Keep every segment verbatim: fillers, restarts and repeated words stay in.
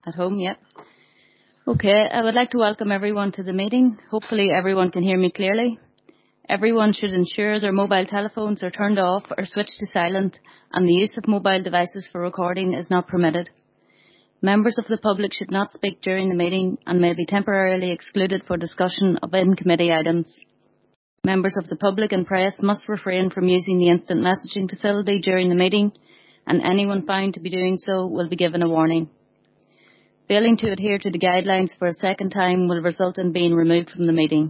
At home, yep. Okay, I would like to welcome everyone to the meeting. Hopefully everyone can hear me clearly. Everyone should ensure their mobile telephones are turned off or switched to silent, and the use of mobile devices for recording is not permitted. Members of the public should not speak during the meeting and may be temporarily excluded for discussion of in-committee items. Members of the public and press must refrain from using the instant messaging facility during the meeting, and anyone found to be doing so will be given a warning. Failing to adhere to the guidelines for a second time will result in being removed from the meeting.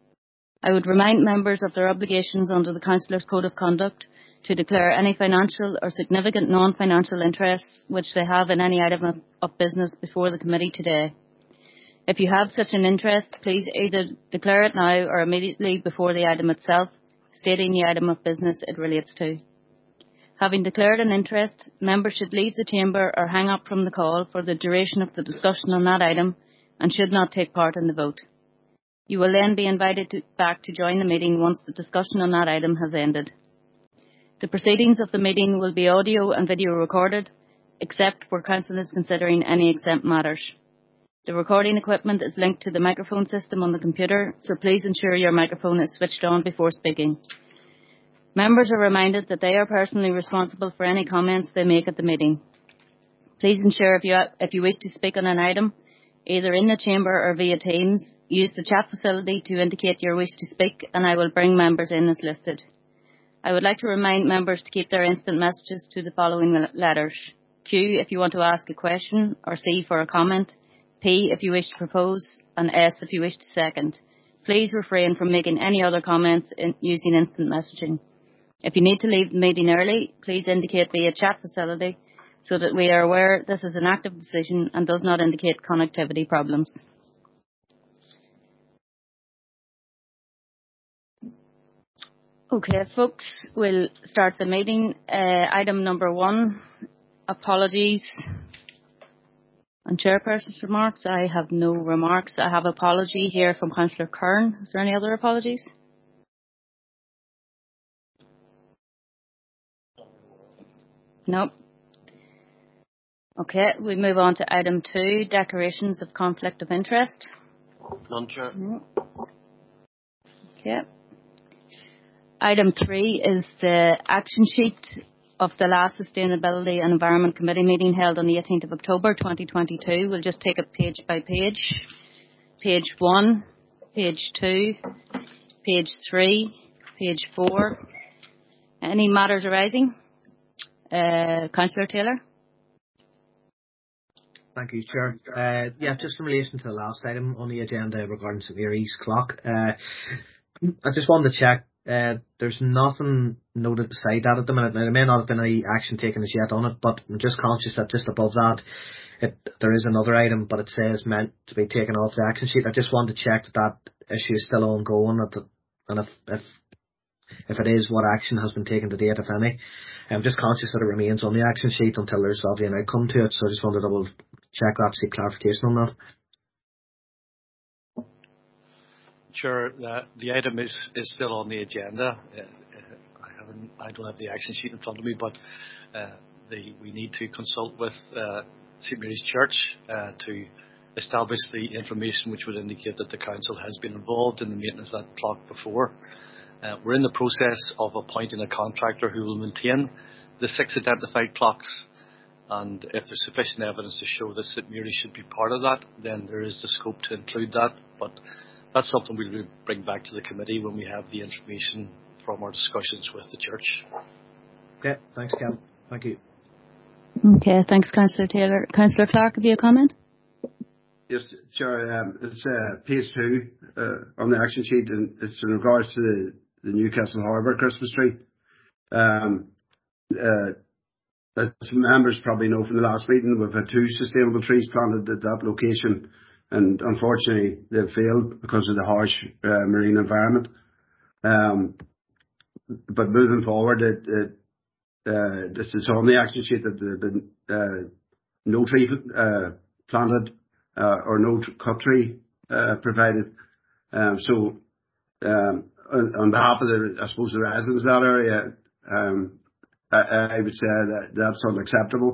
I would remind members of their obligations under the Councillors' Code of Conduct to declare any financial or significant non-financial interests which they have in any item of, of business before the committee today. If you have such an interest, please either declare it now or immediately before the item itself, stating the item of business it relates to. Having declared an interest, members should leave the chamber or hang up from the call for the duration of the discussion on that item and should not take part in the vote. You will then be invited to, back to join the meeting once the discussion on that item has ended. The proceedings of the meeting will be audio and video recorded, except where Council is considering any exempt matters. The recording equipment is linked to the microphone system on the computer, so please ensure your microphone is switched on before speaking. Members are reminded that they are personally responsible for any comments they make at the meeting. Please ensure if you, if you wish to speak on an item, either in the chamber or via Teams, use the chat facility to indicate your wish to speak, and I will bring members in as listed. I would like to remind members to keep their instant messages to the following letters: Q if you want to ask a question, or C for a comment, P if you wish to propose, and S if you wish to second. Please refrain from making any other comments in using instant messaging. If you need to leave the meeting early, please indicate via chat facility so that we are aware this is an active decision and does not indicate connectivity problems. Okay, folks, we'll start the meeting. Uh, item number one, apologies and chairperson's remarks. I have no remarks. I have apology here from Councillor Kern. Is there any other apologies? No. Okay, we move on to item two, declarations of conflict of interest. None, Chair. No. Okay. Item three is the action sheet of the last Sustainability and Environment Committee meeting held on the eighteenth of October twenty twenty-two. We'll just take it page by page. Page one, page two, page three, page four. Any matters arising? Uh, Councillor Taylor. Thank you, Chair. Uh, yeah, just in relation to the last item on the agenda regarding St Mary's Clock, uh, I just wanted to check. Uh, there's nothing noted beside that at the minute. Now, there may not have been any action taken as yet on it, but I'm just conscious that just above that, it, there is another item, but it says meant to be taken off the action sheet. I just wanted to check that that issue is still ongoing, and if if if it is, what action has been taken to date, if any. I'm just conscious that it remains on the action sheet until there's obviously an outcome to it, so I just wanted to double check that, seek clarification on that. Sure, uh, the item is, is still on the agenda. Uh, I haven't, I don't have the action sheet in front of me, but uh, the, we need to consult with uh, St Mary's Church uh, to establish the information which would indicate that the council has been involved in the maintenance of that clock before. Uh, we're in the process of appointing a contractor who will maintain the six identified clocks, and if there's sufficient evidence to show that St Mary should be part of that, then there is the scope to include that, but that's something we'll bring back to the committee when we have the information from our discussions with the church. Okay, thanks, Cal. Thank you. Okay, thanks, Councillor Taylor. Councillor Clark, have you a comment? Yes, Chair. Um, it's uh, page two uh, on the action sheet, and it's in regards to the, the Newcastle Harbour Christmas tree. Um, uh, as members probably know from the last meeting, we've had two sustainable trees planted at that location, and unfortunately they've failed because of the harsh uh, marine environment. Um, but moving forward, it, it, uh, this is on the action sheet that there have been uh, no tree uh, planted uh, or no cut tree uh, provided. Um, so um, on, on behalf of the, I suppose, the residents of that area, um, I, I would say that that's unacceptable.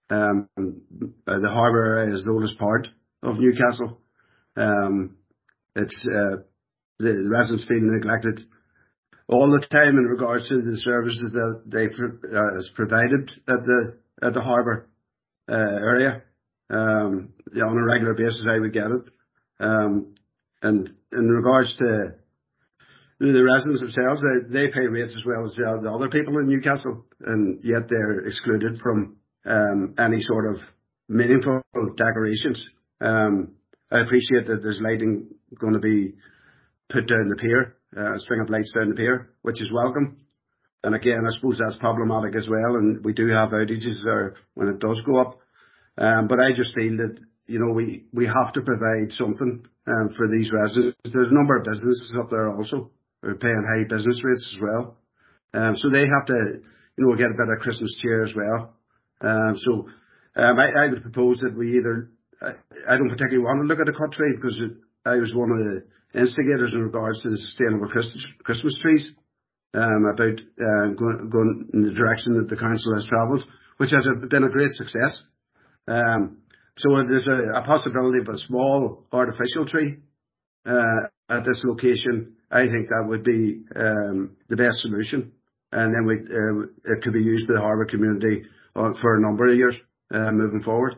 Um, uh, the harbour area is the oldest part of Newcastle. Um, it's uh, the, the residents feel neglected all the time in regards to the services that they uh, is provided at the at the harbour uh, area. Um, yeah, on a regular basis, I would get it. Um, and in regards to the residents themselves, they, they pay rates as well as the, the other people in Newcastle, and yet they're excluded from um, any sort of meaningful decorations. Um, I appreciate that there's lighting going to be put down the pier, uh, a string of lights down the pier, which is welcome. And again, I suppose that's problematic as well, and we do have outages there when it does go up. Um, but I just feel that, you know, we, we have to provide something um, for these residents. There's a number of businesses up there also who are paying high business rates as well. Um, so they have to, you know, get a bit of Christmas cheer as well. Um, so um, I, I would propose that we either, I, I don't particularly want to look at a cut tree because it, I was one of the instigators in regards to the sustainable Christmas, Christmas trees, um, about uh, going, going in the direction that the council has travelled, which has a, been a great success. Um, so there's a, a possibility of a small artificial tree uh, at this location. I think that would be um, the best solution, and then we uh, it could be used by the harbour community uh, for a number of years uh, moving forward.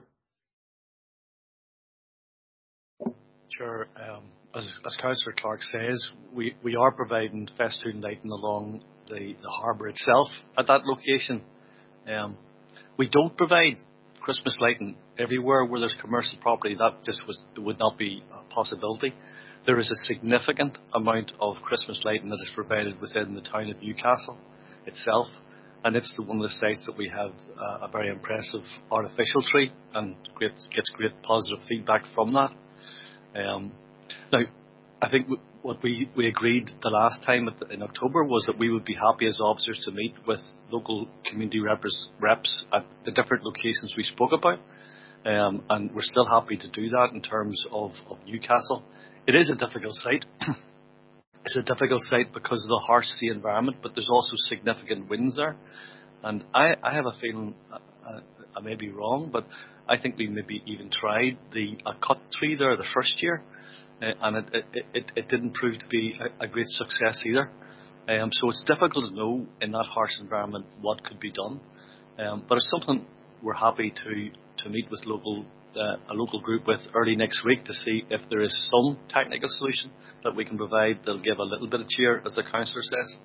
Sure. Um, as, as Councillor Clark says, we, we are providing festoon lighting along the, the harbour itself at that location. Um, we don't provide Christmas lighting everywhere where there's commercial property. That just was, would not be a possibility. There is a significant amount of Christmas lighting that is provided within the town of Newcastle itself, and it's the one of the sites that we have uh, a very impressive artificial tree and great, gets great positive feedback from that. Um, now, I think w- what we, we agreed the last time at the, in October was that we would be happy as officers to meet with local community reps, reps at the different locations we spoke about, um, and we're still happy to do that in terms of, of Newcastle. It is a difficult site. It's a difficult site because of the harsh sea environment, but there's also significant winds there. And I, I have a feeling, uh, I may be wrong, but I think we maybe even tried the a cut tree there the first year, uh, and it, it, it, it didn't prove to be a, a great success either. Um, so it's difficult to know in that harsh environment what could be done. Um, but it's something we're happy to, to meet with local uh, a local group with early next week to see if there is some technical solution that we can provide that'll give a little bit of cheer, as the councillor says.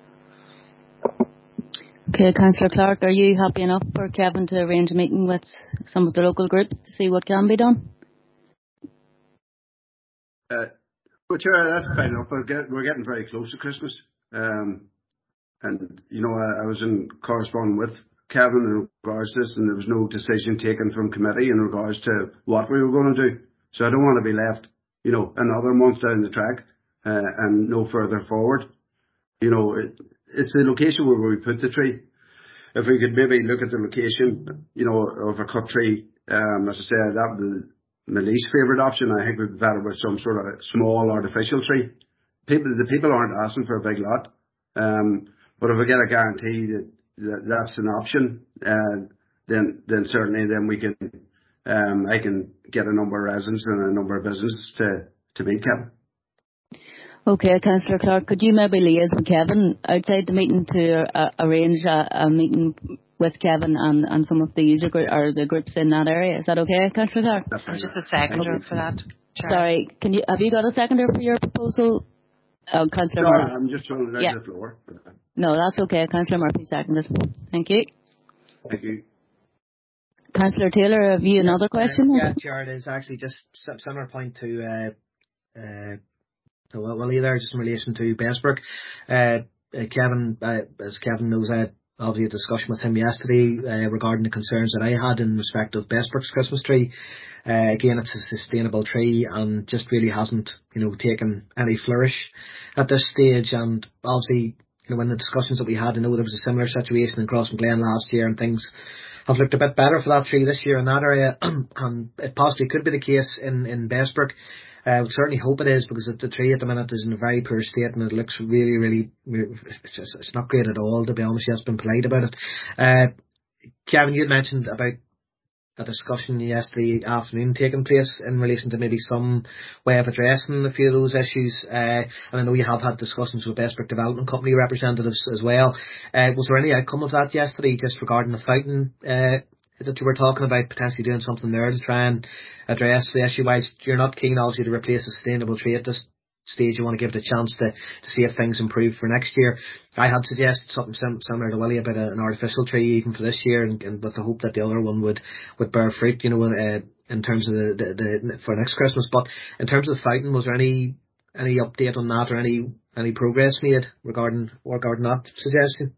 Okay, Councillor Clark, are you happy enough for Kevin to arrange a meeting with some of the local groups to see what can be done? Uh, but sure, that's fine enough. We're, get, we're getting very close to Christmas. Um, and, you know, I, I was in correspondence with Kevin in regards to this, and there was no decision taken from committee in regards to what we were going to do. So I don't want to be left, you know, another month down the track uh, and no further forward. You know, it, it's the location where we put the tree. If we could maybe look at the location, you know, of a cut tree, um, as I said, that would be my least favourite option. I think we'd be better with some sort of small artificial tree. People, the people aren't asking for a big lot. Um, but if we get a guarantee that, that that's an option, uh, then then certainly then we can, um, I can get a number of residents and a number of businesses to, to meet Kevin. Okay, Councillor Clark, could you maybe liaise with Kevin outside the meeting to uh, arrange a, a meeting with Kevin and, and some of the user group or the groups in that area? Is that okay, Councillor Clark? That's right. Just a seconder for that. Chair. Sorry, can you have you got a seconder for your proposal? Oh, Councillor No, Murphy. I'm just trying to yeah. the floor. No, that's okay. Councillor Murphy seconded. Thank you. Thank you. Councillor Taylor, have you another question? Uh, yeah, Chair, it is actually just similar point to uh, uh, to Willie there, just in relation to Bessbrook. Uh, uh, Kevin, uh, as Kevin knows, I had obviously a discussion with him yesterday uh, regarding the concerns that I had in respect of Bessbrook's Christmas tree. Uh, again, it's a sustainable tree and just really hasn't, you know, taken any flourish at this stage. And obviously, you know, in the discussions that we had, I know there was a similar situation in Crossmaglen last year, and things have looked a bit better for that tree this year in that area. And it possibly could be the case in, in Bessbrook. I uh, would certainly hope it is, because the tree at the minute is in a very poor state and it looks really, really, it's, just, it's not great at all, to be honest. Yes, been polite about it. Uh, Kevin, you had mentioned about a discussion yesterday afternoon taking place in relation to maybe some way of addressing a few of those issues. Uh, and I know you have had discussions with Bestbrook Development Company representatives as well. Uh, was there any outcome of that yesterday, just regarding the fountain uh, that you were talking about, potentially doing something there to try and address the issue? While you're not keen, obviously, to replace a sustainable tree at this stage, you want to give it a chance to, to see if things improve for next year. I had suggested something sim- similar to Willie about a, an artificial tree even for this year, and, and with the hope that the other one would, would bear fruit, you know, uh, in terms of the, the, the for next Christmas. But in terms of the fountain, was there any any update on that, or any any progress made regarding regarding that suggestion?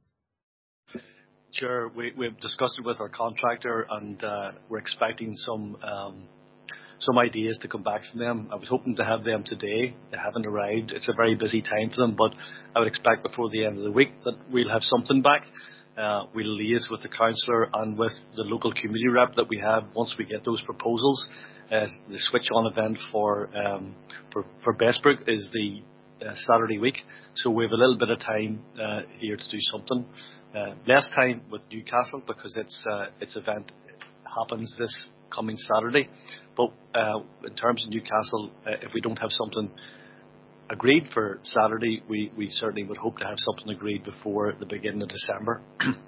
Sure, we, we've discussed it with our contractor, and uh, we're expecting some um, some ideas to come back from them. I was hoping to have them today. They haven't arrived. It's a very busy time for them, but I would expect before the end of the week that we'll have something back. Uh, we'll liaise with the councillor and with the local community rep that we have once we get those proposals. Uh, the switch on event for um, for, for Bestbrook is the uh, Saturday week, so we have a little bit of time uh, here to do something. Uh, less time with Newcastle because its uh, its event happens this coming Saturday. But uh, in terms of Newcastle, uh, if we don't have something agreed for Saturday, we, we certainly would hope to have something agreed before the beginning of December.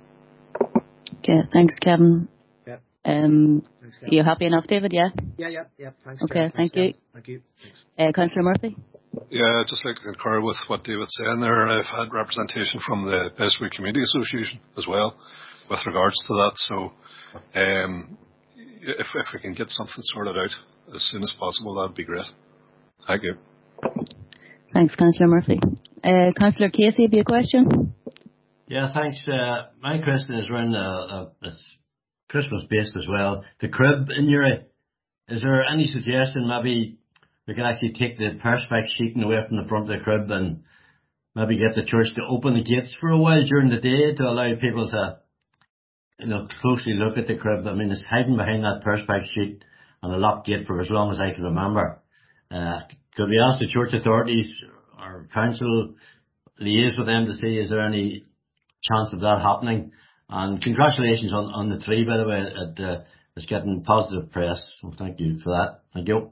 Okay, thanks, Kevin. Yeah. Um, Thanks, are you happy enough, David? Yeah. Yeah, yeah, yeah. Thanks. Okay, Chair. thank Thanks, you. Kevin. Thank you. Thanks. Uh, Councillor Murphy. Yeah, I'd just like to concur with what David's saying there. I've had representation from the Bestbrook Community Association as well with regards to that. So um, if, if we can get something sorted out as soon as possible, that would be great. Thank you. Thanks, Councillor Murphy. Uh, Councillor Casey, have you a question? Yeah, thanks. Uh, my question is around uh, uh, it's Christmas based as well. The crib in Uri. Is there any suggestion maybe we can actually take the perspex sheeting away from the front of the crib and maybe get the church to open the gates for a while during the day to allow people to, you know, closely look at the crib? I mean, it's hiding behind that perspex sheet and a locked gate for as long as I can remember. Uh, could we ask the church authorities or council liaise with them to see is there any chance of that happening? And congratulations on, on the tree, by the way. It, uh, it's getting positive press. So thank you for that. Thank you.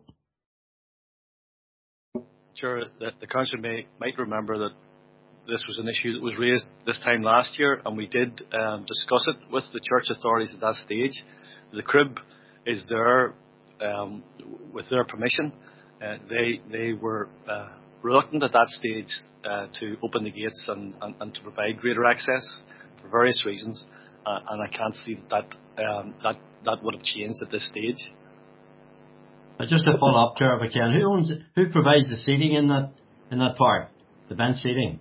Sure, the, the council may might remember that this was an issue that was raised this time last year, and we did um, discuss it with the church authorities at that stage. The crib is there um, with their permission. Uh, they they were uh, reluctant at that stage uh, to open the gates and, and, and to provide greater access for various reasons, uh, and I can't see that um, that that would have changed at this stage. Uh, just to follow up, Chair, if I can, who owns, who provides the seating in that in that park, the bench seating?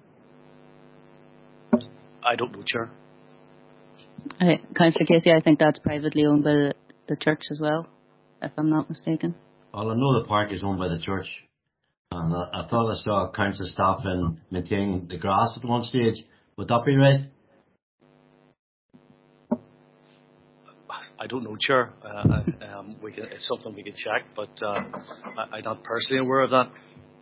I don't know, Chair. Uh, Councillor Casey, I think that's privately owned by the, the church as well, if I'm not mistaken. Well, I know the park is owned by the church, and I, I thought I saw council staff in maintaining the grass at one stage. Would that be right? I don't know, Chair. Uh, um, we can, it's something we can check, but uh, I, I'm not personally aware of that.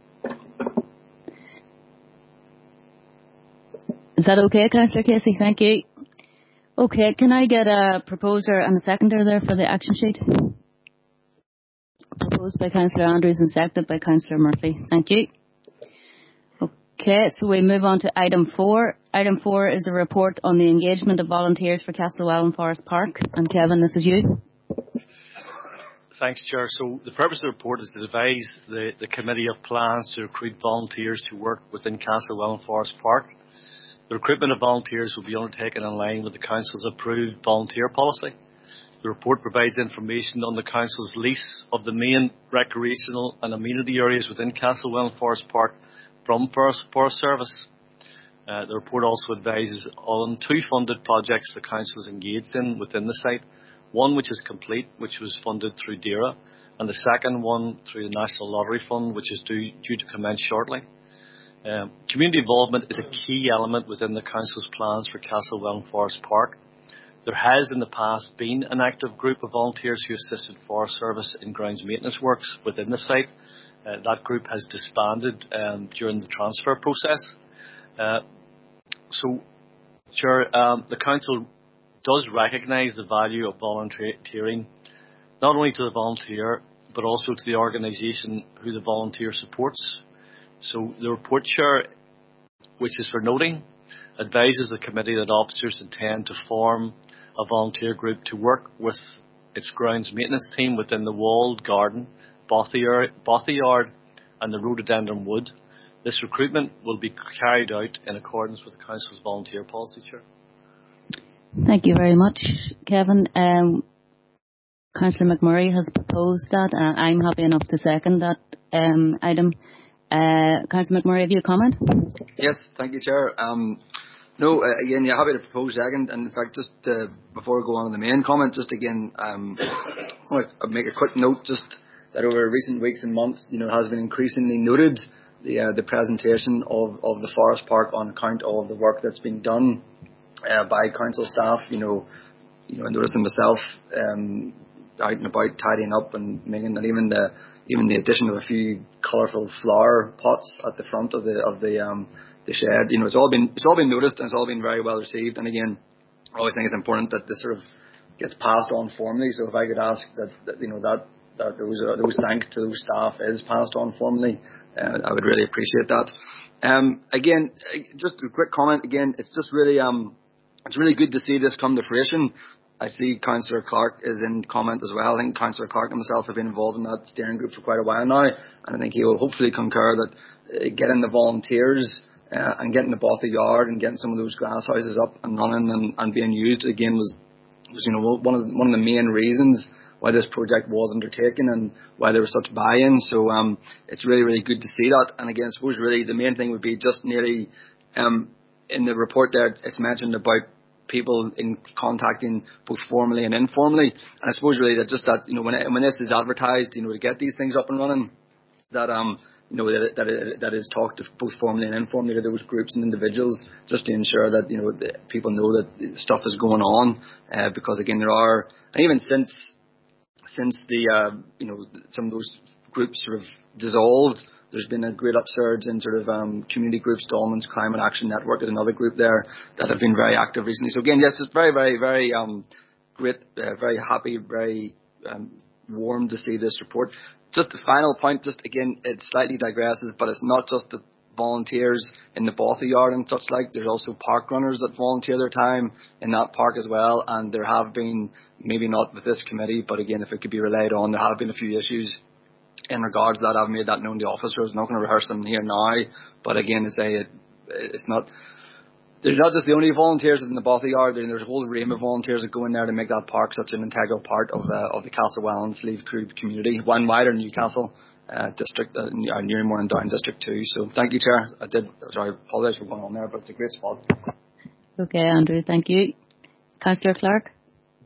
Is that okay, Councillor Casey? Thank you. Okay, can I get a proposer and a seconder there for the action sheet? Proposed by Councillor Andrews and seconded by Councillor Murphy. Thank you. Okay, so we move on to item four. Item four is a report on the engagement of volunteers for Castlewellan Forest Park. And Kevin, this is you. Thanks, Chair. So the purpose of the report is to devise the, the committee of plans to recruit volunteers to work within Castlewellan Forest Park. The recruitment of volunteers will be undertaken in line with the Council's approved volunteer policy. The report provides information on the Council's lease of the main recreational and amenity areas within Castlewellan Forest Park from Forest, Forest Service. Uh, the report also advises on two funded projects the Council is engaged in within the site. One which is complete, which was funded through D E R A, and the second one through the National Lottery Fund, which is due, due to commence shortly. Um, community involvement is a key element within the Council's plans for Castlewellan Forest Park. There has in the past been an active group of volunteers who assisted Forest Service in grounds maintenance works within the site. Uh, that group has disbanded um, during the transfer process. Uh, so, Chair, um, the Council does recognise the value of volunteering not only to the volunteer, but also to the organisation who the volunteer supports. So the report, Chair, which is for noting, advises the committee that officers intend to form a volunteer group to work with its grounds maintenance team within the walled garden, Bothy Yard and the rhododendron wood. This recruitment will be carried out in accordance with the Council's volunteer policy, Chair. Thank you very much, Kevin. Um, Councillor McMurray has proposed that. Uh, I'm happy enough to second that um, item. Uh, Councillor McMurray, have you a comment? Yes, thank you, Chair. Um, no, uh, again, yeah, happy to propose second. And in fact, just uh, before I go on to the main comment, just again, um, I'll make a quick note just that over recent weeks and months, you know, it has been increasingly noted the uh, the presentation of, of the Forest Park on account of the work that's been done uh, by council staff. You know, you know, I noticed myself um, out and about tidying up and making, and even the even the addition of a few colourful flower pots at the front of the of the um the shed. You know, it's all been it's all been noticed and it's all been very well received. And again, I always think it's important that this sort of gets passed on formally. So if I could ask that, that you know that that those uh, those thanks to those staff is passed on formally, uh, I would really appreciate that. Um, again, just a quick comment. Again, it's just really um it's really good to see this come to fruition. I see Councillor Clark is in comment as well. I think Councillor Clark and myself have been involved in that steering group for quite a while now, and I think he will hopefully concur that uh, getting the volunteers uh, and getting the Bothy Yard and getting some of those glass houses up and running and, and being used again was, was you know one of the, one of the main reasons why this project was undertaken and why there was such buy-in. So um, it's really really good to see that. And again, I suppose really the main thing would be just nearly um, in the report there it's mentioned about people in contacting both formally and informally, and I suppose really that just that you know when it, when this is advertised, you know to get these things up and running, that um you know that it, that it, that is talked to both formally and informally to those groups and individuals, just to ensure that you know the people know that stuff is going on, uh, because again there are, and even since since the uh, you know some of those groups sort of dissolved, there's been a great upsurge in sort of um, community groups. Dolmans Climate Action Network is another group there that have been very active recently. So again, yes, it's very, very, very um, great, uh, very happy, very um, warm to see this report. Just the final point, just again, it slightly digresses, but it's not just the volunteers in the Bothy Yard and such like. There's also park runners that volunteer their time in that park as well. And there have been, maybe not with this committee, but again, if it could be relied on, there have been a few issues in regards to that. I've made that known to the officers. I'm not going to rehearse them here now, but again, to say it, it's not, there's not just the only volunteers in the Bothy Yard. There's a whole array of volunteers that go in there to make that park such an integral part of uh, of the Castlewellan and Slieve Croob community, one wider Newcastle uh, district, uh, Newry and Down district too. So thank you, Chair. I did, sorry, I apologise for going on there, but it's a great spot. Okay, Andrew, thank you. Councillor Clark.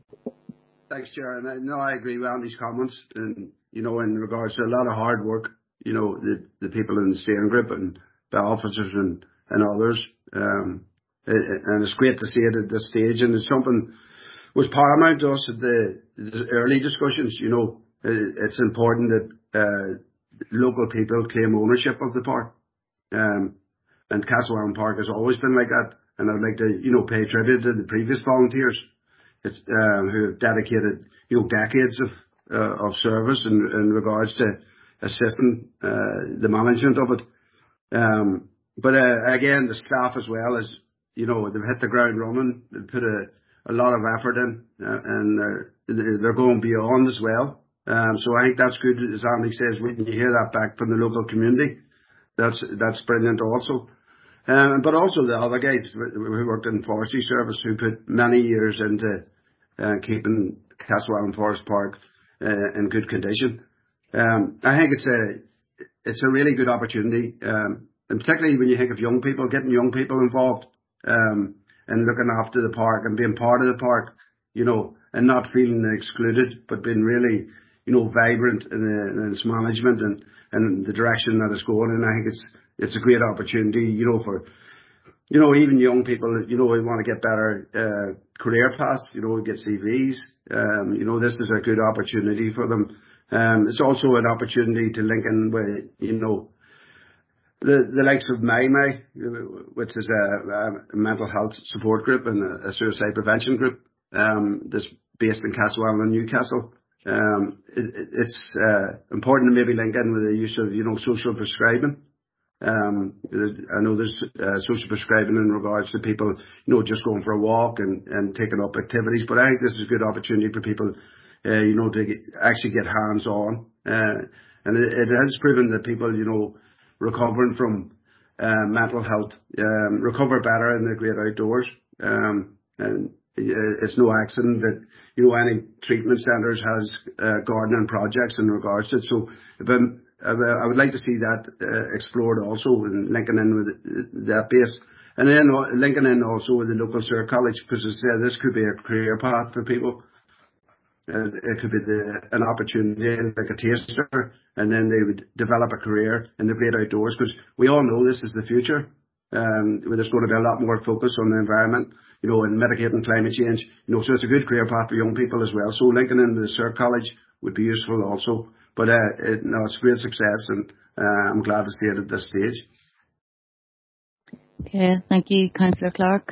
Thanks, Chair. And I, no, I agree with Andy's comments. And you know, in regards to a lot of hard work, you know, the, the people in the steering group and the officers and, and others. Um, it, and it's great to see it at this stage. And it's something was paramount to us at the, the early discussions. You know, it, it's important that uh, local people claim ownership of the park. Um, and Castlewellan Park has always been like that. And I'd like to, you know, pay tribute to the previous volunteers it's, um, who have dedicated, you know, decades of Uh, of service in, in regards to assisting uh, the management of it. Um, but uh, again, the staff as well, as you know, they've hit the ground running. They've put a, a lot of effort in, uh, and they're, they're going beyond as well. Um, so I think that's good, as Andy says, when you hear that back from the local community, that's that's brilliant also. Um, but also the other guys who worked in forestry service who put many years into uh, keeping Castlewellan Forest Park Uh, in good condition. Um, I think it's a it's a really good opportunity, um, and particularly when you think of young people, getting young people involved um, and looking after the park and being part of the park, you know, and not feeling excluded, but being really, you know, vibrant in, the, in its management and, and the direction that it's going. And I think it's it's a great opportunity, you know, for you know even young people, you know, who want to get better uh, career paths, you know, get C Vs. Um, you know, this is a good opportunity for them. Um, it's also an opportunity to link in with, you know, the, the likes of MyMy, which is a, a mental health support group and a, a suicide prevention group, um, that's based in Castlewellan and Newcastle. um, it, it's uh, important to maybe link in with the use of, you know, social prescribing. Um, I know there's uh, social prescribing in regards to people, you know, just going for a walk and, and taking up activities. But I think this is a good opportunity for people, uh, you know, to get, actually get hands on. Uh, and it, it has proven that people, you know, recovering from uh, mental health, um, recover better in the great outdoors. Um, and it's no accident that, you know, any treatment centres has uh, gardening projects in regards to it. So if I'm, I would like to see that uh, explored also, and linking in with that base, and then uh, linking in also with the local Sir College, because as I said, this could be a career path for people. Uh, it could be the, an opportunity, like a taster, and then they would develop a career in the great outdoors, because we all know this is the future. Um, there's going to be a lot more focus on the environment, you know, and mitigating climate change. You know, so it's a good career path for young people as well. So linking in the Sir College would be useful also. But uh, it, no, it's a great success, and uh, I'm glad to see it at this stage. Okay, thank you, Councillor Clark.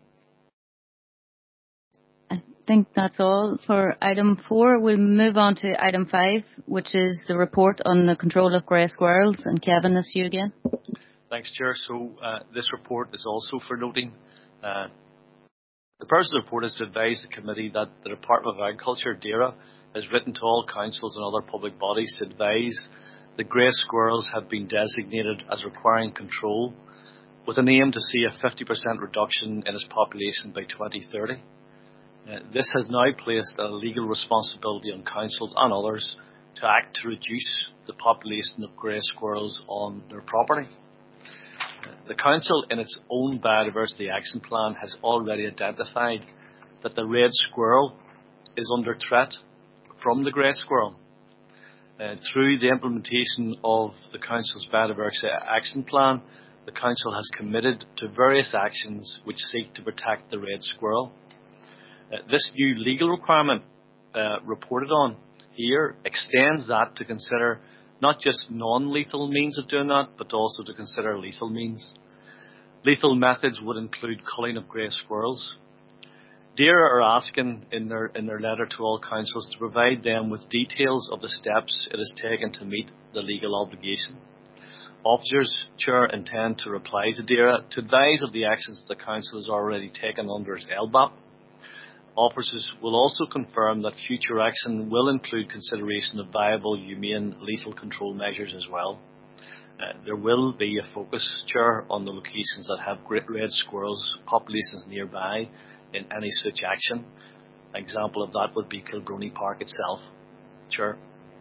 I think that's all for item four. We'll move on to item five, which is the report on the control of grey squirrels. And Kevin, it's you again. Thanks, Chair. So uh, this report is also for noting. Uh, the purpose of the report is to advise the committee that the Department of Agriculture, DAERA, has written to all councils and other public bodies to advise that grey squirrels have been designated as requiring control, with an aim to see a fifty percent reduction in its population by twenty thirty. Uh, this has now placed a legal responsibility on councils and others to act to reduce the population of grey squirrels on their property. Uh, the council, in its own biodiversity action plan, has already identified that the red squirrel is under threat from the grey squirrel. Uh, through the implementation of the Council's Biodiversity Action Plan, the Council has committed to various actions which seek to protect the red squirrel. Uh, this new legal requirement uh, reported on here extends that to consider not just non-lethal means of doing that, but also to consider lethal means. Lethal methods would include culling of grey squirrels. DAERA are asking in their in their letter to all councils to provide them with details of the steps it has taken to meet the legal obligation. Officers, Chair, intend to reply to DAERA to advise of the actions the council has already taken under its L B A P. Officers will also confirm that future action will include consideration of viable, humane, lethal control measures as well. Uh, there will be a focus, Chair, on the locations that have great red squirrels populations nearby in any such action. An example of that would be Kilbrony Park itself. Chair.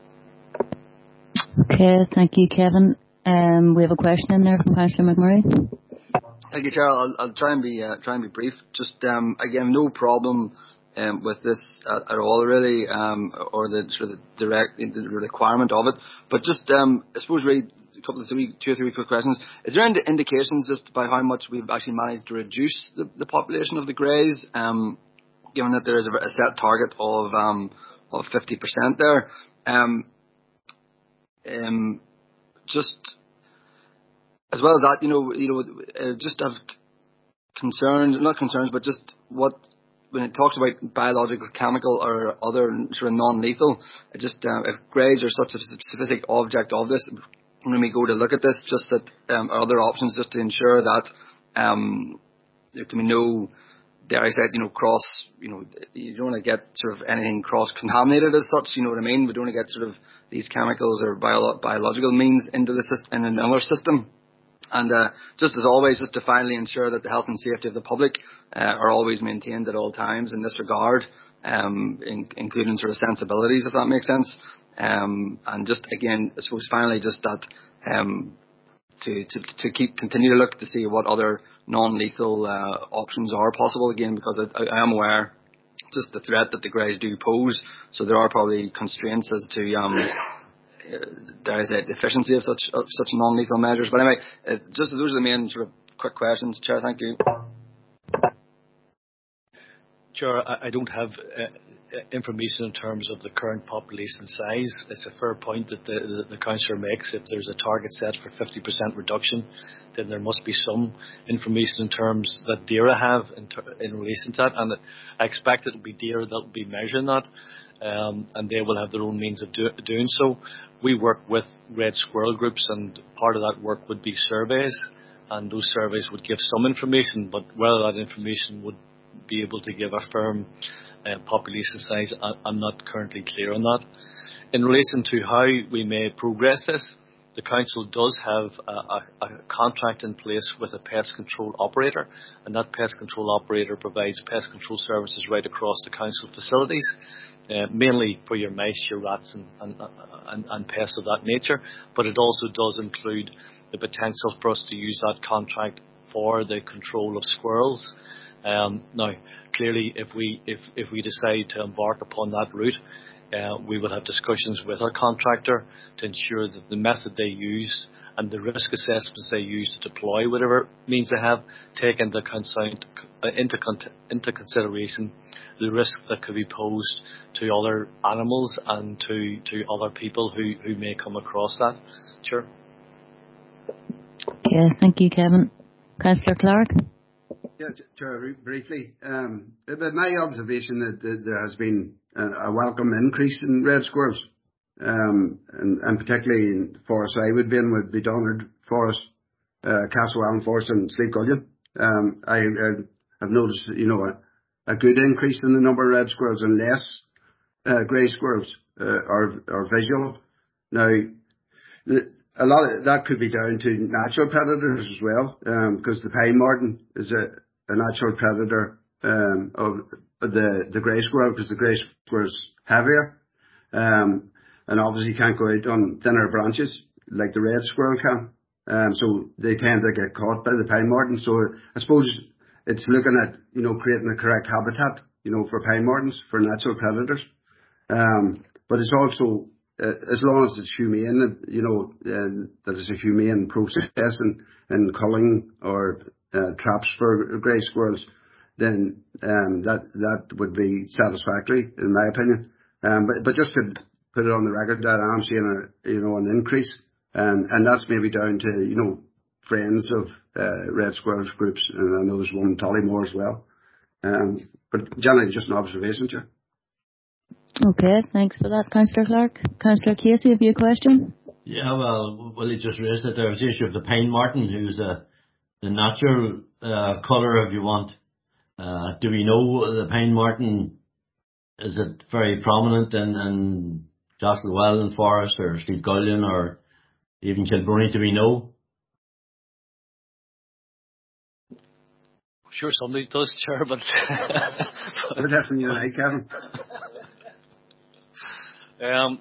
Okay, thank you, Kevin. Um, we have a question in there from Councillor McMurray. Thank you, Chair. I'll, I'll try and be uh, try and be brief. Just um, again, no problem um, with this at, at all, really, um, or the sort of direct the requirement of it. But just um, I suppose really a couple of three, two or three quick questions. Is there any indications just by how much we've actually managed to reduce the, the population of the greys, um, given that there is a, a set target of um, of fifty percent there? Um, um, just as well as that, you know, you know, uh, just have concerns, not concerns, but just what when it talks about biological, chemical, or other sort of non-lethal. It just uh, if greys are such a specific object of this, when we go to look at this, just that um, are other options just to ensure that um, there can be no, dare I say it, you know, cross, you know, you don't want to get sort of anything cross-contaminated as such, you know what I mean? We don't want to get sort of these chemicals or bio- biological means into the system, in another system. And uh, just as always, just to finally ensure that the health and safety of the public uh, are always maintained at all times in this regard, um, in, including sort of sensibilities, if that makes sense. Um, and just again, I suppose finally, just that um, to, to to keep continue to look to see what other non-lethal uh, options are possible. Again, because I, I am aware just the threat that the greys do pose. So there are probably constraints as to um, uh, dare I say the efficiency of such of such non-lethal measures. But anyway, uh, just those are the main sort of quick questions, Chair. Thank you. Chair, I don't have uh, information in terms of the current population size. It's a fair point that the, the, the councillor makes. If there's a target set for fifty percent reduction, then there must be some information in terms that DAERA have in, ter- in relation to that. And I expect it will be DAERA that will be measuring that. um, and they will have their own means of do, doing so. We work with red squirrel groups, and part of that work would be surveys, and those surveys would give some information, but whether that information would be able to give a firm uh, population size, I, I'm not currently clear on that. In relation to how we may progress this, the council does have a, a, a contract in place with a pest control operator, and that pest control operator provides pest control services right across the council facilities, uh, mainly for your mice, your rats, and, and, and, and pests of that nature. But it also does include the potential for us to use that contract for the control of squirrels. Um, now, clearly, if we if if we decide to embark upon that route, Uh, we will have discussions with our contractor to ensure that the method they use and the risk assessments they use to deploy whatever means they have take into, consent, uh, into, into consideration the risk that could be posed to other animals and to, to other people who, who may come across that. Sure. Okay, thank you, Kevin. Councillor Clark. Yeah, Chair, briefly. Um, but my observation that, that there has been a welcome increase in red squirrels, um, and, and particularly in Forest I would be in, would be Donard Forest, uh, Castlewellan Forest and Sleep Gullion. Um, I, I have noticed, you know, a, a good increase in the number of red squirrels and less uh, grey squirrels uh, are, are visual. Now, a lot of that could be down to natural predators as well, um, because the pine marten is a, a natural predator um, of the the grey squirrel, because the grey squirrel is heavier, um, and obviously can't go out on thinner branches like the red squirrel can. Um, so they tend to get caught by the pine marten. So I suppose it's looking at, you know, creating the correct habitat, you know, for pine martens, for natural predators. Um, but it's also, uh, as long as it's humane, you know, uh, that it's a humane process in, in culling or uh, traps for grey squirrels, then um, that that would be satisfactory, in my opinion. Um, but but just to put it on the record, that I'm seeing a you know an increase, um, and that's maybe down to you know friends of uh, red squirrels groups, and I know there's one in Tollymore as well. Um, but generally, just an observation, Chair. Okay, thanks for that, Councillor Clark. Councillor Casey, have you a question? Yeah, well, well, he just raised it. There was the issue of the pine marten, who's a the natural uh, colour, if you want. Uh, do we know the pine marten, is it very prominent in, in Castlewellan Forest or Sleep Gullion or even Kilbrony? Do we know? Sure, somebody does, Chair, but... We're definitely united, Kevin. um,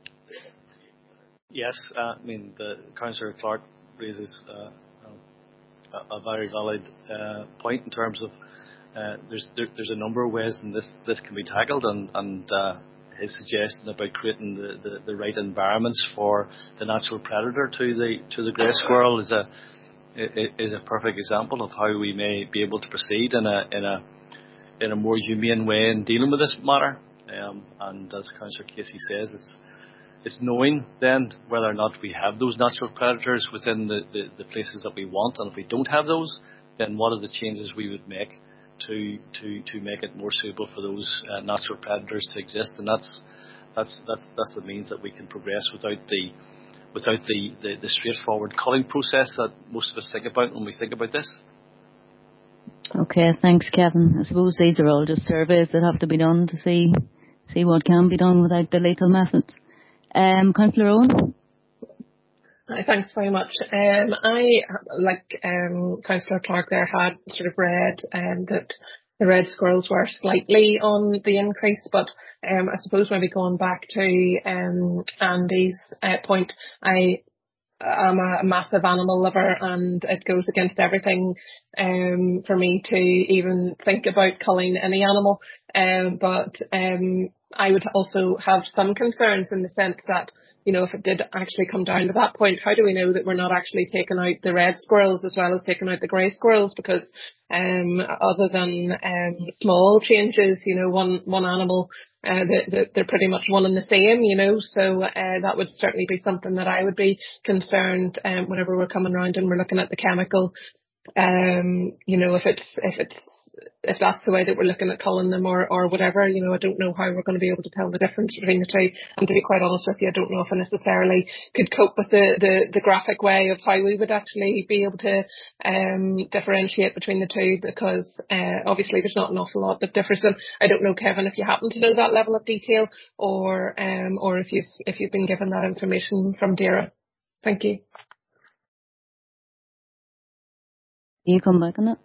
yes, uh, I mean, the Councillor Clark raises uh, a, a very valid uh, point in terms of Uh, there's there, there's a number of ways in this this can be tackled, and and uh, his suggestion about creating the, the, the right environments for the natural predator to the to the grey squirrel is a is a perfect example of how we may be able to proceed in a in a in a more humane way in dealing with this matter. Um, and as Councillor Casey says, it's it's knowing then whether or not we have those natural predators within the, the, the places that we want, and if we don't have those, then what are the changes we would make to to to make it more suitable for those uh, natural predators to exist. And that's that's that's that's the means that we can progress without the without the, the, the straightforward culling process that most of us think about when we think about this. Okay, thanks, Kevin. I suppose these are all just surveys that have to be done to see see what can be done without the lethal methods. Um, Councillor Owen. Hi, thanks very much. Um, I, like um, Councillor Clark there, had sort of read um, that the red squirrels were slightly on the increase, but um, I suppose maybe going back to um, Andy's uh, point, I am a massive animal lover, and it goes against everything um, for me to even think about culling any animal. Um, but um, I would also have some concerns in the sense that, you know, if it did actually come down to that point, how do we know that we're not actually taking out the red squirrels as well as taking out the grey squirrels? Because um, other than um, small changes, you know, one one animal, uh, the, the, they're pretty much one and the same, you know. So uh, that would certainly be something that I would be concerned um, whenever we're coming around and we're looking at the chemical. Um, you know, if it's if it's if that's the way that we're looking at culling them or, or whatever, you know, I don't know how we're going to be able to tell the difference between the two. And to be quite honest with you, I don't know if I necessarily could cope with the, the, the graphic way of how we would actually be able to um, differentiate between the two, because uh, obviously there's not an awful lot that differs. And I don't know, Kevin, if you happen to know that level of detail, or um, or if you've if you've been given that information from DAERA. Thank you. Can you come back on that?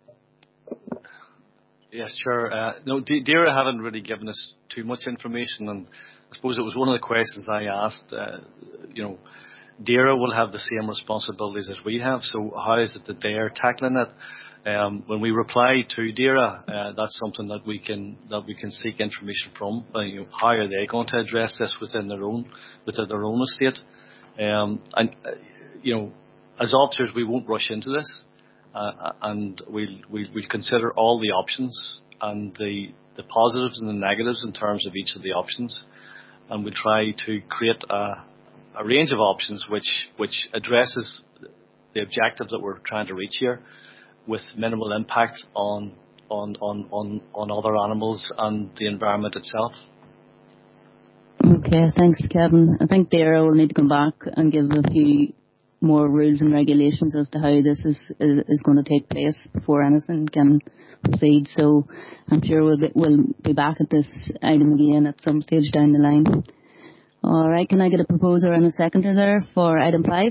Yes, sure. Uh, no, DAERA haven't really given us too much information, and I suppose it was one of the questions I asked. Uh, you know, DAERA will have the same responsibilities as we have, so how is it that they are tackling it? Um, when we reply to DAERA, uh, that's something that we can that we can seek information from. Uh, you know, how are they going to address this within their own within their own estate? Um, and uh, you know, as officers, we won't rush into this. Uh, and we'll, we'll, we'll consider all the options and the, the positives and the negatives in terms of each of the options, and we'll try to create a, a range of options which, which addresses the objectives that we're trying to reach here with minimal impact on, on, on, on, on other animals and the environment itself. Okay, thanks, Kevin. I think DAERA will need to come back and give a few more rules and regulations as to how this is, is, is going to take place before anything can proceed. So I'm sure we'll be, we'll be back at this item again at some stage down the line. All right, can I get a proposer and a seconder there for item five?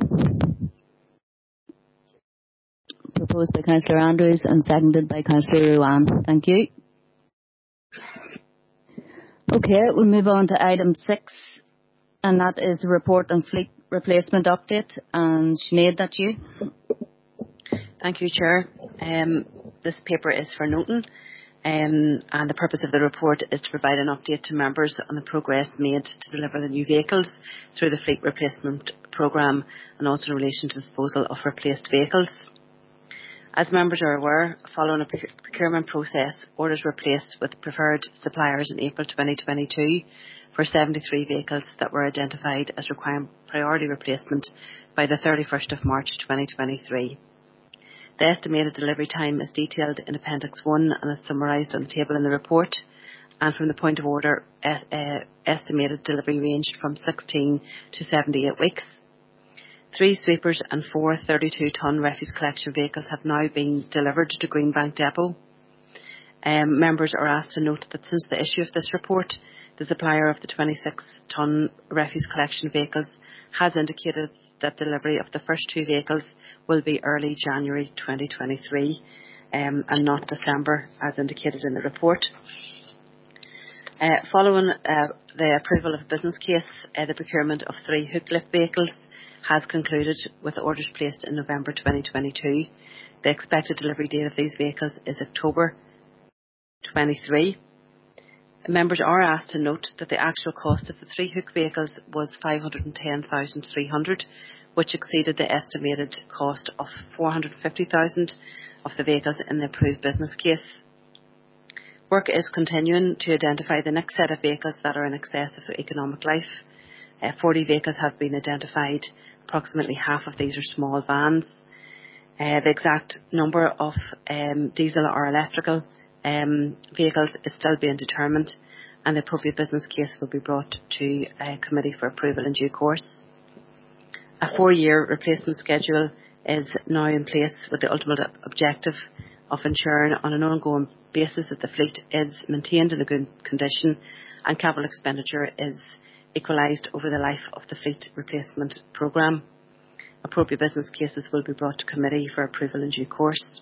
Proposed by Councillor Andrews and seconded by Councillor Ruan. Thank you. Okay, we'll move on to item six, and that is the report on fleet replacement update. And Sinead, that's you. Thank you, Chair. Um, this paper is for noting, um, and the purpose of the report is to provide an update to members on the progress made to deliver the new vehicles through the fleet replacement programme, and also in relation to disposal of replaced vehicles. As members are aware, following a procurement process, orders were placed with preferred suppliers in April twenty twenty-two for seventy-three vehicles that were identified as requiring priority replacement by the thirty-first of March twenty twenty-three. The estimated delivery time is detailed in Appendix one and is summarised on the table in the report. And from the point of order, uh, estimated delivery ranged from sixteen to seventy-eight weeks. Three sweepers and four thirty-two tonne refuse collection vehicles have now been delivered to Greenbank Depot. Um, members are asked to note that since the issue of this report, the supplier of the twenty-six tonne refuse collection vehicles has indicated that delivery of the first two vehicles will be early January twenty twenty-three um, and not December as indicated in the report. Uh, following uh, the approval of a business case, uh, the procurement of three hook lift vehicles has concluded with orders placed in November twenty twenty-two. The expected delivery date of these vehicles is October twenty-three. Members are asked to note that the actual cost of the three hook vehicles was five hundred ten thousand three hundred pounds, which exceeded the estimated cost of four hundred fifty thousand pounds of the vehicles in the approved business case. Work is continuing to identify the next set of vehicles that are in excess of their economic life. Uh, forty vehicles have been identified. Approximately half of these are small vans. Uh, the exact number of um, diesel or electrical um, vehicles is still being determined, and the appropriate business case will be brought to a committee for approval in due course. A four-year replacement schedule is now in place with the ultimate objective of ensuring on an ongoing basis that the fleet is maintained in a good condition and capital expenditure is equalised over the life of the fleet replacement programme. Appropriate business cases will be brought to committee for approval in due course.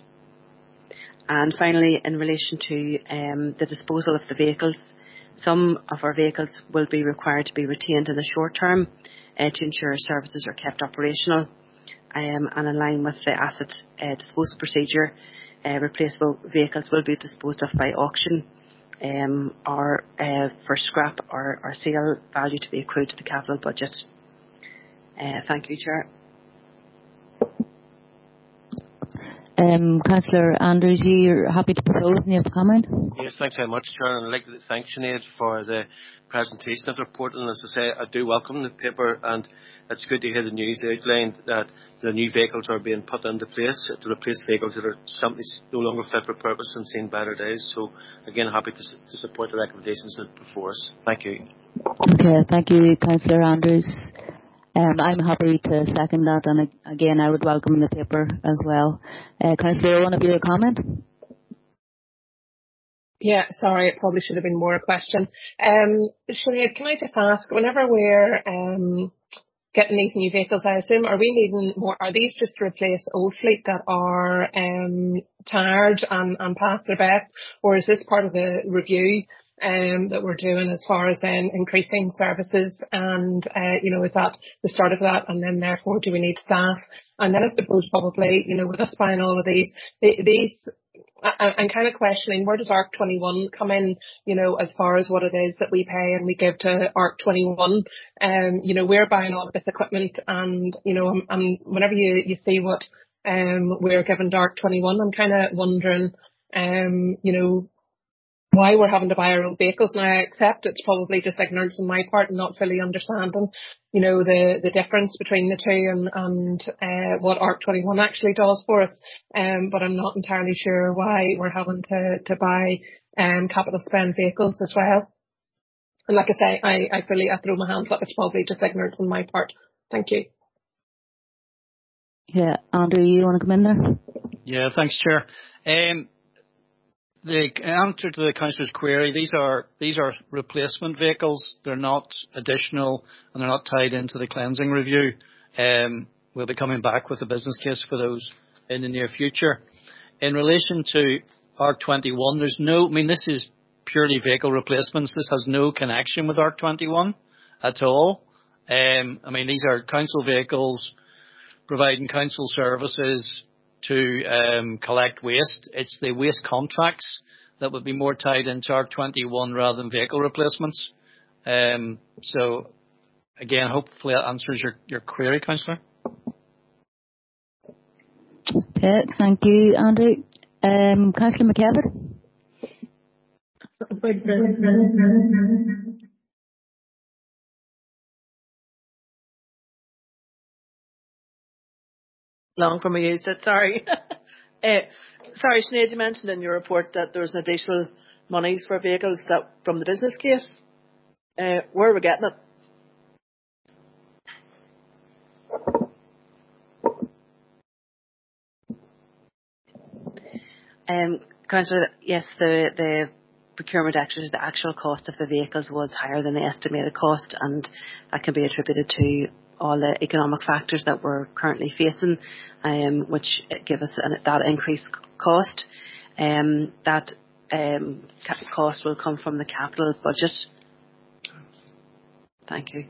And finally, in relation to um, the disposal of the vehicles, some of our vehicles will be required to be retained in the short term uh, to ensure services are kept operational. Um, and in line with the asset uh, disposal procedure, uh, replaceable vehicles will be disposed of by auction um, or uh, for scrap or, or sale value to be accrued to the capital budget. Uh, thank you, Chair. Um, Councillor Andrews, you're happy to propose and you have a comment? Yes, thanks very much, Chair. And I'd like to thank Sinead for the presentation of the report. And as I say, I do welcome the paper, and it's good to hear the news outlined that the new vehicles are being put into place to replace vehicles that are simply no longer fit for purpose and seen better days. So, again, happy to, to support the recommendations that are before us. Thank you. Okay, thank you, Councillor Andrews. Um, I'm happy to second that, and again, I would welcome the paper as well. Uh, Councillor, one of you a comment? Yeah, sorry, it probably should have been more a question. Um, Sinead, can I just ask, whenever we're um, getting these new vehicles, I assume, are we needing more, are these just to replace old fleet that are um, tired and, and past their best, or is this part of the review um, that we're doing as far as um, increasing services, and, uh, you know, is that the start of that, and then therefore do we need staff? And then I suppose probably, you know, with us buying all of these, these, I, I'm kind of questioning, where does ARC twenty-one come in, you know, as far as what it is that we pay and we give to ARC twenty-one? Um, you know, we're buying all of this equipment, and, you know, I'm, I'm, whenever you, you see what um, we're giving to ARC twenty-one, I'm kind of wondering, um, you know, why we're having to buy our own vehicles. Now, I accept it's probably just ignorance on my part and not fully understanding, you know, the, the difference between the two and, and uh, what ARC twenty-one actually does for us. Um, but I'm not entirely sure why we're having to, to buy um, capital spend vehicles as well. And like I say, I, I fully I throw my hands up. It's probably just ignorance on my part. Thank you. Yeah, Andrew, you want to come in there? Yeah, thanks, Chair. Um, The answer to the councillor's query, these are these are replacement vehicles. They're not additional, and they're not tied into the cleansing review. Um, we'll be coming back with a business case for those in the near future. In relation to ARC twenty-one, there's no, I mean, this is purely vehicle replacements. This has no connection with ARC twenty-one at all. Um, I mean, these are council vehicles providing council services to um, collect waste. It's the waste contracts that would be more tied into ARC twenty-one rather than vehicle replacements. Um, so, again, hopefully that answers your, your query, Councillor. Okay, thank you, Andrew. Um, Councillor McKevitt? Long for me use it, sorry. uh, sorry, Sinead, you mentioned in your report that there was an additional monies for vehicles that from the business case. Uh, where are we getting it? Um, Councillor, yes, the, the procurement extras, the actual cost of the vehicles was higher than the estimated cost, and that can be attributed to all the economic factors that we're currently facing, um, which give us an, that increased cost. Um, that um, cost will come from the capital budget. Thank you.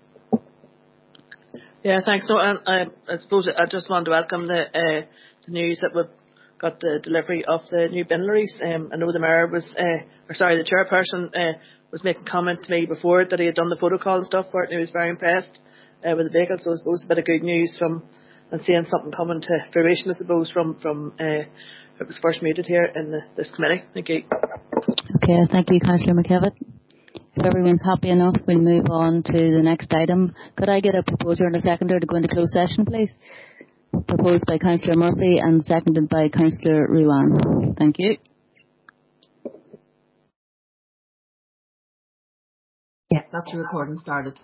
Yeah, thanks. So, um, I, I suppose I just want to welcome the, uh, the news that we've got the delivery of the new bin lorries. Um, I know the mayor was, uh, or sorry, the chairperson uh, was making comment to me before that he had done the protocol and stuff for it, and he was very impressed uh, with the vehicle. So I suppose a bit of good news from and seeing something coming to fruition, I suppose, from from uh, it was first mooted here in the, this committee. Thank you. Okay, thank you, Councillor McKevitt. If everyone's happy enough, we'll move on to the next item. Could I get a proposer and a seconder to go into closed session, please? Proposed by Councillor Murphy and seconded by Councillor Ruane. Thank you. Yeah, that's the recording started.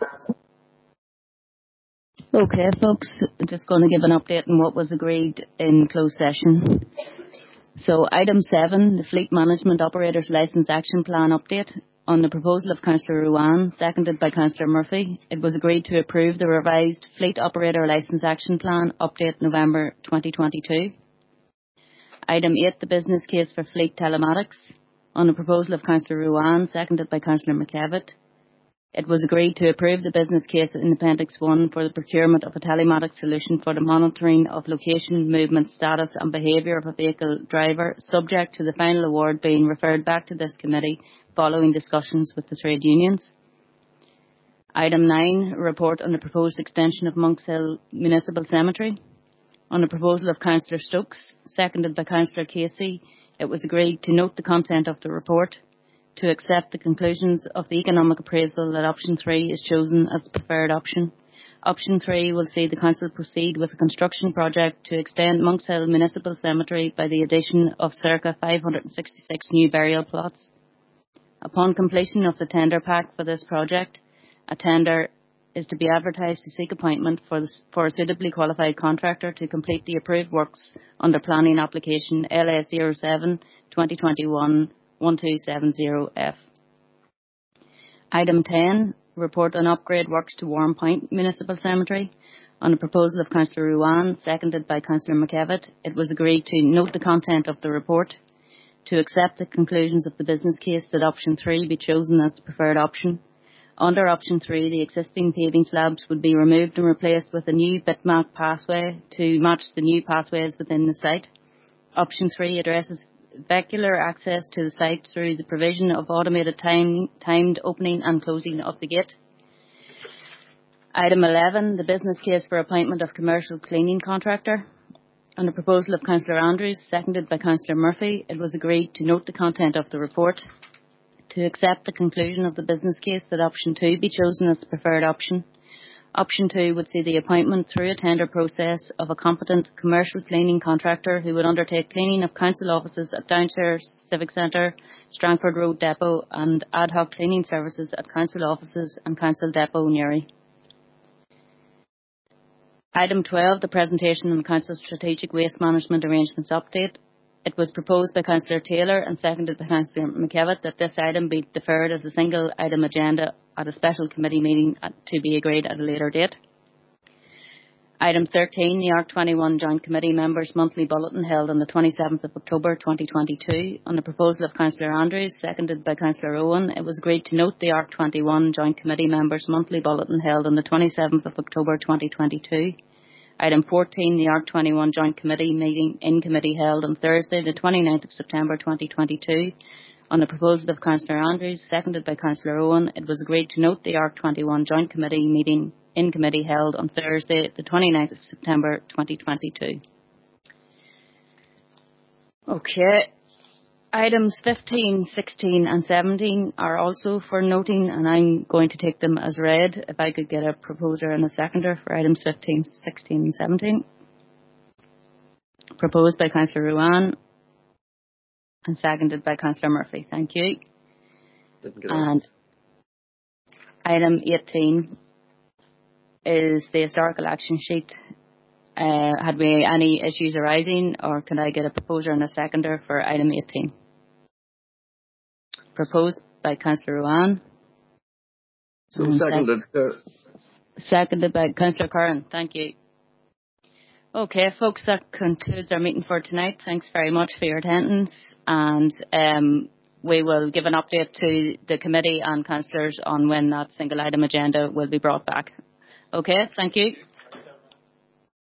Okay, folks, just going to give an update on what was agreed in closed session. So, item seven, the Fleet Management Operators Licence Action Plan update. On the proposal of Councillor Ruane, seconded by Councillor Murphy, it was agreed to approve the revised Fleet Operator Licence Action Plan update November twenty twenty-two. Item eight, the business case for Fleet Telematics. On the proposal of Councillor Ruane, seconded by Councillor McKevitt, it was agreed to approve the business case in Appendix one for the procurement of a telematics solution for the monitoring of location, movement, status and behaviour of a vehicle driver, subject to the final award being referred back to this committee following discussions with the trade unions. Item nine, a report on the proposed extension of Monks Hill Municipal Cemetery. On the proposal of Councillor Stokes, seconded by Councillor Casey, it was agreed to note the content of the report, to accept the conclusions of the economic appraisal that option three is chosen as the preferred option. Option three will see the Council proceed with a construction project to extend Monks Hill Municipal Cemetery by the addition of circa five hundred sixty-six new burial plots. Upon completion of the tender pack for this project, a tender is to be advertised to seek appointment for, the, for a suitably qualified contractor to complete the approved works under planning application L S zero seven twenty twenty-one one two seven zero F. Item ten, report on upgrade works to Warren Point Municipal Cemetery. On the proposal of Councillor Ruane, seconded by Councillor McKevitt, it was agreed to note the content of the report, to accept the conclusions of the business case that option three be chosen as the preferred option. Under option three, the existing paving slabs would be removed and replaced with a new bitmap pathway to match the new pathways within the site. Option three addresses vehicular access to the site through the provision of automated time, timed opening and closing of the gate. Item eleven, the business case for appointment of commercial cleaning contractor. On the proposal of Councillor Andrews, seconded by Councillor Murphy, it was agreed to note the content of the report, to accept the conclusion of the business case that option two be chosen as the preferred option. Option two would see the appointment through a tender process of a competent commercial cleaning contractor who would undertake cleaning of council offices at Downshire Civic Centre, Strangford Road Depot and ad hoc cleaning services at council offices and council depot Newry. Item twelve, the presentation on the Council's Strategic Waste Management Arrangements Update. It was proposed by Councillor Taylor and seconded by Councillor McKevitt that this item be deferred as a single item agenda at a special committee meeting to be agreed at a later date. Item thirteen, the A R C twenty-one Joint Committee Members Monthly Bulletin held on the twenty-seventh of October twenty twenty-two. On the proposal of Councillor Andrews, seconded by Councillor Owen, it was agreed to note the A R C twenty-one Joint Committee Members Monthly Bulletin held on the twenty-seventh of October twenty twenty-two. Item fourteen, the A R C twenty-one Joint Committee meeting in committee held on Thursday, the twenty-ninth of September twenty twenty-two. On the proposal of Councillor Andrews, seconded by Councillor Owen, it was agreed to note the A R C twenty-one Joint Committee meeting in committee held on Thursday, the twenty-ninth of September twenty twenty-two. Okay. Items fifteen, sixteen and seventeen are also for noting, and I'm going to take them as read. If I could get a proposer and a seconder for items fifteen, sixteen and seventeen. Proposed by Councillor Ruane and seconded by Councillor Murphy. Thank you. And item eighteen is the historical action sheet. Uh, had we any issues arising, or can I get a proposer and a seconder for item eighteen? Proposed by Councillor Ruane. So seconded. Uh, seconded by Councillor Curran. Thank you. Okay, folks, that concludes our meeting for tonight. Thanks very much for your attendance, and um, we will give an update to the committee and councillors on when that single item agenda will be brought back. Okay, thank you.